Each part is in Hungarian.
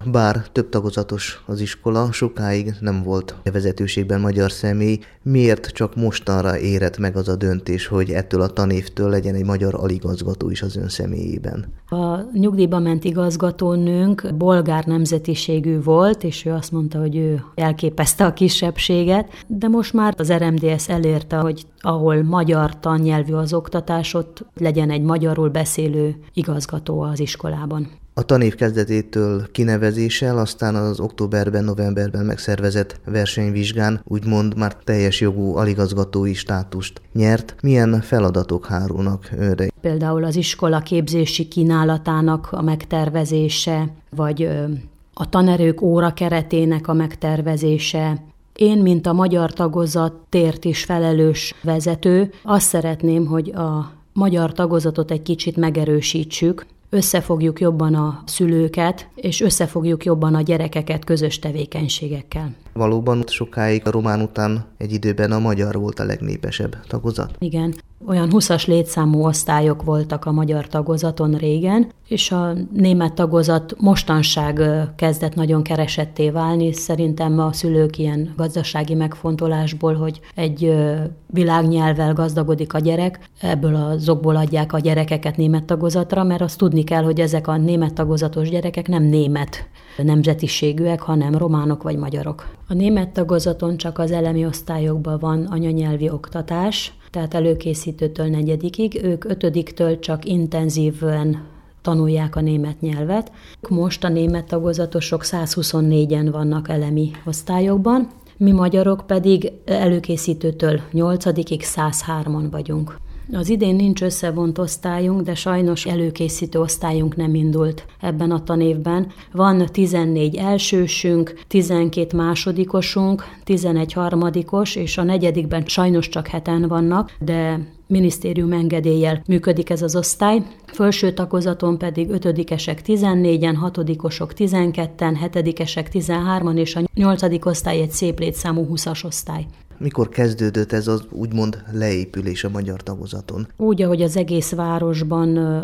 Bár több tagozatos az iskola, sokáig nem volt vezetőségben magyar személy. Miért csak mostanra érett meg az a döntés, hogy ettől a tanévtől legyen egy magyar aligazgató is az ön személyében? A nyugdíjba ment igazgatónőnk bolgár nemzetiségű volt, és ő azt mondta, hogy ő elképezte a kisebbséget, de most már az RMDSZ elérte, hogy ahol magyar tannyelvű az oktatás, ott legyen egy magyarul beszélő igazgató az iskolában. A tanév kezdetétől kinevezéssel, aztán az októberben, novemberben megszervezett versenyvizsgán úgymond már teljes jogú aligazgatói státust nyert. Milyen feladatok hárulnak önre? Például az iskola képzési kínálatának a megtervezése, vagy a tanerők órakeretének a megtervezése. Én, mint a magyar tagozatért is felelős vezető, azt szeretném, hogy a magyar tagozatot egy kicsit megerősítsük, összefogjuk jobban a szülőket, és összefogjuk jobban a gyerekeket közös tevékenységekkel. Valóban sokáig a román után egy időben a magyar volt a legnépesebb tagozat? Igen. Olyan 20-as létszámú osztályok voltak a magyar tagozaton régen, és a német tagozat mostanság kezdett nagyon keresetté válni. Szerintem a szülők ilyen gazdasági megfontolásból, hogy egy világnyelvvel gazdagodik a gyerek, ebből azokból adják a gyerekeket német tagozatra, mert azt tudni kell, hogy ezek a német tagozatos gyerekek nem német nemzetiségűek, hanem románok vagy magyarok. A német tagozaton csak az elemi osztályokban van anyanyelvi oktatás, tehát előkészítőtől 4-ig, ők 5-től csak intenzíven tanulják a német nyelvet. Most a német tagozatosok 124-en vannak elemi osztályokban, mi magyarok pedig előkészítőtől 8-ig 103-an vagyunk. Az idén nincs összevont osztályunk, de sajnos előkészítő osztályunk nem indult ebben a tanévben. Van 14 elsősünk, 12 másodikosunk, 11 harmadikos, és a 4-ben sajnos csak 7-en vannak, de minisztérium engedéllyel működik ez az osztály. Felső tagozaton pedig 5-esek 14-en, 6-osok 12-en, 7-esek 13-an, és a 8. osztály egy szép létszámú 20-as osztály. Mikor kezdődött ez az úgymond leépülés a magyar tagozaton? Úgy, ahogy az egész városban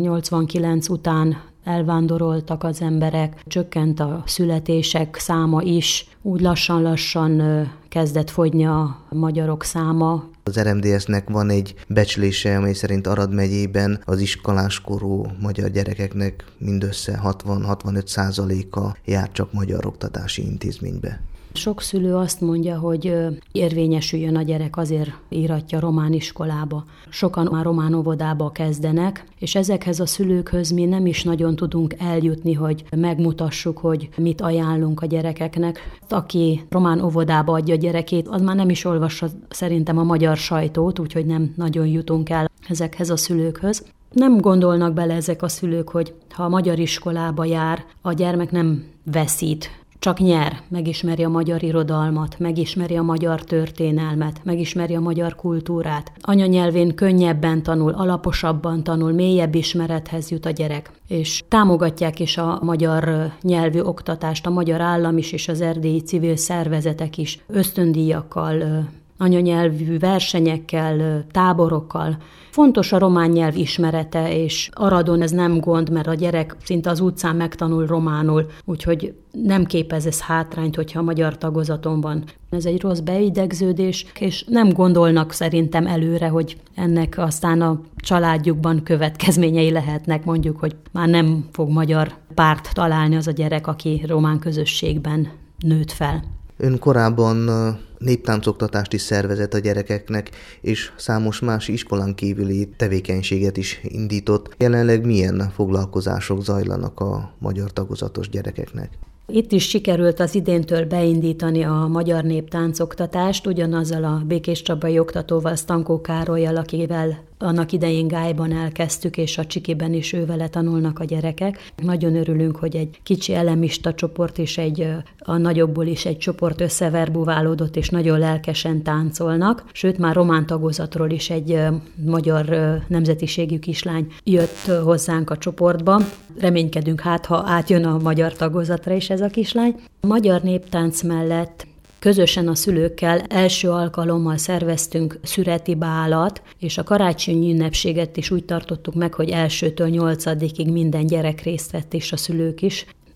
89 után elvándoroltak az emberek, csökkent a születések száma is, úgy lassan-lassan kezdett fogyni a magyarok száma. Az RMDSZ-nek van egy becslése, amely szerint Arad megyében az iskoláskorú magyar gyerekeknek mindössze 60-65%-a jár csak magyar oktatási intézménybe. Sok szülő azt mondja, hogy érvényesüljön a gyerek, azért íratja román iskolába. Sokan már román óvodába kezdenek, és ezekhez a szülőkhöz mi nem is nagyon tudunk eljutni, hogy megmutassuk, hogy mit ajánlunk a gyerekeknek. Aki román óvodába adja a gyerekét, az már nem is olvassa szerintem a magyar sajtót, úgyhogy nem nagyon jutunk el ezekhez a szülőkhöz. Nem gondolnak bele ezek a szülők, hogy ha a magyar iskolába jár, a gyermek nem veszít, csak nyer, megismeri a magyar irodalmat, megismeri a magyar történelmet, megismeri a magyar kultúrát. Anyanyelvén könnyebben tanul, alaposabban tanul, mélyebb ismerethez jut a gyerek. És támogatják is a magyar nyelvű oktatást, a magyar állam is, és az erdélyi civil szervezetek is ösztöndíjakkal, anyanyelvű versenyekkel, táborokkal. Fontos a román nyelv ismerete, és Aradon ez nem gond, mert a gyerek szinte az utcán megtanul románul, úgyhogy nem képez ez hátrányt, hogyha a magyar tagozaton van. Ez egy rossz beidegződés, és nem gondolnak szerintem előre, hogy ennek aztán a családjukban következményei lehetnek, mondjuk, hogy már nem fog magyar párt találni az a gyerek, aki román közösségben nőtt fel. Ön korábban néptáncoktatást is szervezett a gyerekeknek, és számos más iskolán kívüli tevékenységet is indított. Jelenleg milyen foglalkozások zajlanak a magyar tagozatos gyerekeknek? Itt is sikerült az idéntől beindítani a magyar néptáncoktatást, ugyanazzal a Békéscsabai oktatóval, Stankó Károllyal, akivel annak idején Gályban elkezdtük, és a Csikiben is ővele tanulnak a gyerekek. Nagyon örülünk, hogy egy kicsi elemista csoport és a nagyobbból is egy csoport összeverbuválódott, és nagyon lelkesen táncolnak. Sőt, már román tagozatról is egy magyar nemzetiségű kislány jött hozzánk a csoportba. Reménykedünk, ha átjön a magyar tagozatra is ez a kislány. A magyar néptánc mellett közösen a szülőkkel első alkalommal szerveztünk szüreti bálat, és a karácsonyi ünnepséget is úgy tartottuk meg, hogy 1-től 8-ig minden gyerek részt vett, és a szülők is.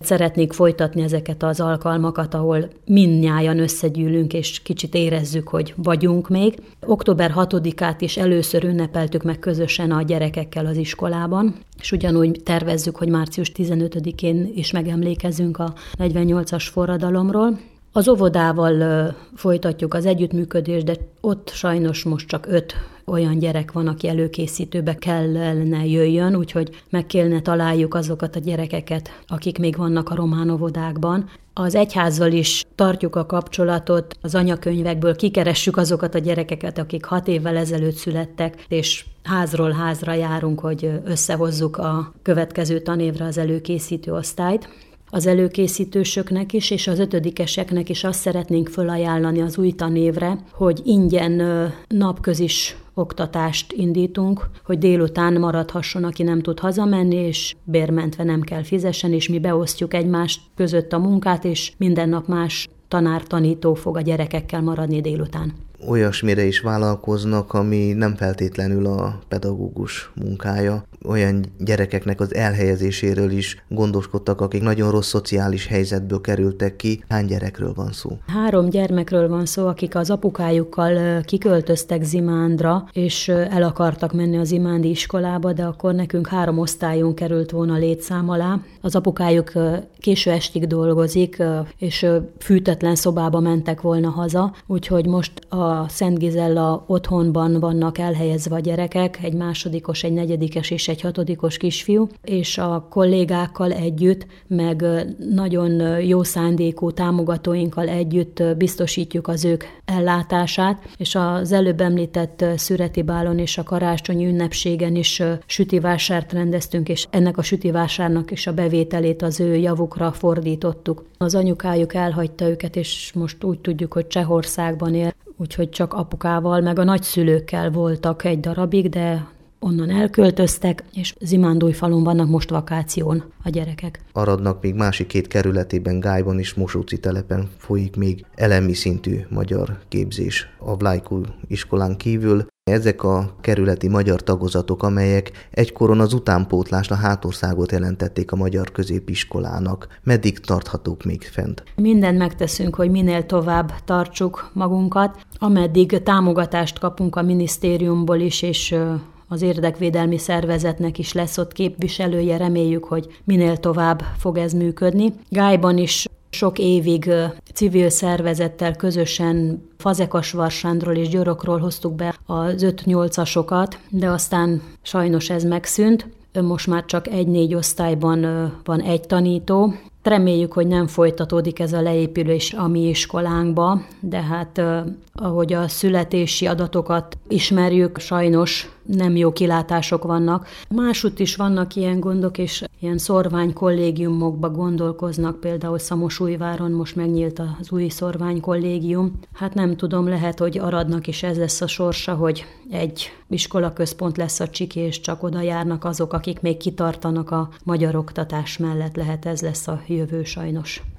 szeretnék folytatni ezeket az alkalmakat, ahol mindnyájan összegyűlünk, és kicsit érezzük, hogy vagyunk még. Október 6-át is először ünnepeltük meg közösen a gyerekekkel az iskolában, és ugyanúgy tervezzük, hogy március 15-én is megemlékezünk a 48-as forradalomról. Az óvodával folytatjuk az együttműködést, de ott sajnos most csak 5 olyan gyerek van, aki előkészítőbe kellene jöjjön, úgyhogy meg kellene találjuk azokat a gyerekeket, akik még vannak a román óvodákban. Az egyházzal is tartjuk a kapcsolatot, az anyakönyvekből kikeressük azokat a gyerekeket, akik 6 évvel ezelőtt születtek, és házról házra járunk, hogy összehozzuk a következő tanévre az előkészítő osztályt. Az előkészítősöknek is, és az 5-eseknek is azt szeretnénk felajánlani az új tanévre, hogy ingyen napközis oktatást indítunk, hogy délután maradhasson, aki nem tud hazamenni, és bérmentve nem kell fizessen, és mi beosztjuk egymást között a munkát, és minden nap más tanár-tanító fog a gyerekekkel maradni délután. Olyasmire is vállalkoznak, ami nem feltétlenül a pedagógus munkája. Olyan gyerekeknek az elhelyezéséről is gondoskodtak, akik nagyon rossz szociális helyzetből kerültek ki. Hány gyerekről van szó? 3 gyermekről van szó, akik az apukájukkal kiköltöztek Zimándra, és el akartak menni az zimándi iskolába, de akkor nekünk 3 osztályon került volna létszám alá. Az apukájuk késő estig dolgozik, és fűtetlen szobába mentek volna haza, úgyhogy most a Szent Gizella otthonban vannak elhelyezve a gyerekek, egy 2., egy 4. és egy 6. kisfiú, és a kollégákkal együtt, meg nagyon jó szándékú támogatóinkkal együtt biztosítjuk az ők ellátását, és az előbb említett szüreti bálon és a karácsonyi ünnepségen is sütivásárt rendeztünk, és ennek a sütivásárnak is a bevételét az ő javukra fordítottuk. Az anyukájuk elhagyta őket, és most úgy tudjuk, hogy Csehországban él, úgyhogy csak apukával, meg a nagyszülőkkel voltak egy darabig, de onnan elköltöztek, és Zimándújfalun vannak most vakáción a gyerekek. Aradnak még másik 2 kerületében, Gályban és Mosóci telepen folyik még elemi szintű magyar képzés a Vlajkú iskolán kívül. Ezek a kerületi magyar tagozatok, amelyek egykoron az utánpótlást, a hátországot jelentették a magyar középiskolának. Meddig tarthatók még fent? Mindent megteszünk, hogy minél tovább tartsuk magunkat, ameddig támogatást kapunk a minisztériumból is, és az érdekvédelmi szervezetnek is lesz ott képviselője, reméljük, hogy minél tovább fog ez működni. Gályban is sok évig civil szervezettel közösen Fazekas Sándorról és Györokról hoztuk be az 5-8-asokat, de aztán sajnos ez megszűnt. Most már csak 1-4 osztályban van egy tanító. Reméljük, hogy nem folytatódik ez a leépülés a mi iskolánkba, de hát ahogy a születési adatokat ismerjük, sajnos nem jó kilátások vannak. Másútt is vannak ilyen gondok, és ilyen szorványkollégiumokba gondolkoznak, például Szamosújváron most megnyílt az új szorványkollégium. Hát nem tudom, lehet, hogy Aradnak is ez lesz a sorsa, hogy egy iskolaközpont lesz a Csiki, és csak oda járnak azok, akik még kitartanak a magyar oktatás mellett, lehet ez lesz a jövő sajnos.